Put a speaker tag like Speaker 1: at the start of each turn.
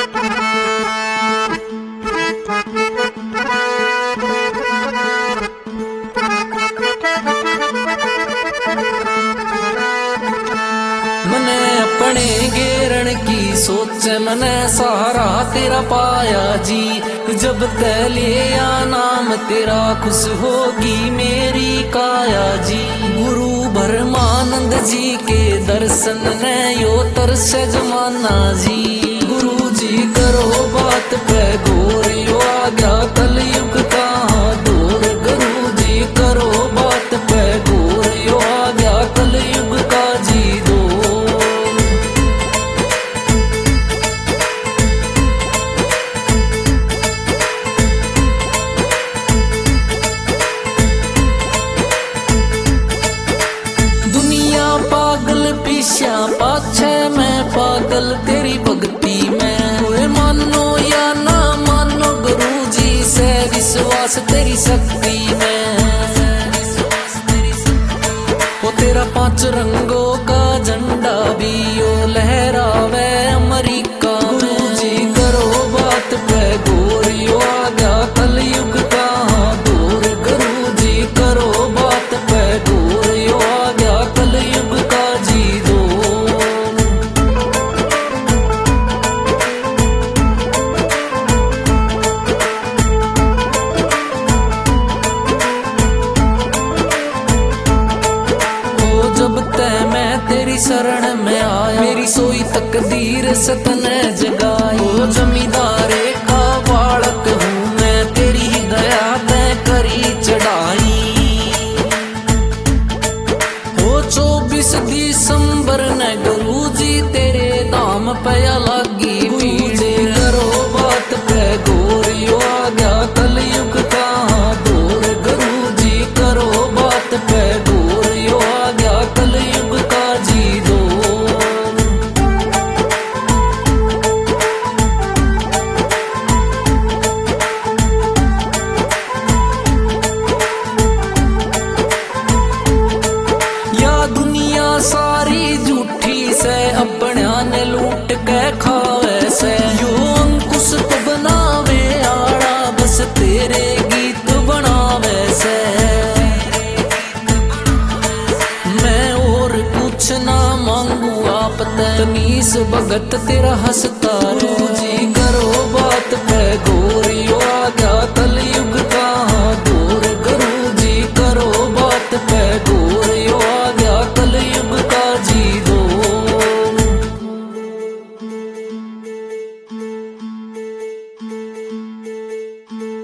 Speaker 1: मने अपने गेरण की सोच मने सहारा तेरा पाया जी। जब तै लिया नाम तेरा खुश होगी मेरी काया जी। गुरु ब्रह्मानंद जी के दर्शन ने यो तरस जमाना जी। गुरु जी करो बात पे गौर यो आ गया कलयुग कहाँ दूर। गुरु जी करो बात पे गौर यो आ गया कलयुग का जी दो। पागल पीछा पाछे मैं पागल तेरी भक्ति में। कोई मानो या ना मानो गुरु जी से विश्वास तेरी शक्ति में। वो तेरा 5 रंगों का झंडा भी यो लहरावे अमेरिका। गुरु जी करो बात पे गौर यो आ गया कलयुग कहाँ दूर। गुरु जी करो बात पे गौर यो आ गया कलयुग का जी दो। जब तै मैं तेरी शरण में आया मेरी सोई तकदीर सतने जगाई। ओ जमींदारे का बालक हूँ मैं तेरी दया तै करी चढ़ाई। ओ 24 दिसंबर ने गुरु जी तेरे धाम पे लागी भीड़। करो बात पे गौर यो आ गया कलयुग कहाँ दूर। गुरु जी करो बात पे गौर यो आ गया कलयुग का जी दो। या दुनिया सारी झूठी से अपना ने लूट के खावे से। यो अंकुश तो बनावे आड़ा बस तेरे गीत बनावे से। मैं और कुछ ना मांगू आप तमीस भगत तेरा हंसता। गुरु जी करो बात पे गौर यो आ गया कलयुग कहाँ दूर। गुरु जी करो बात पे गौर।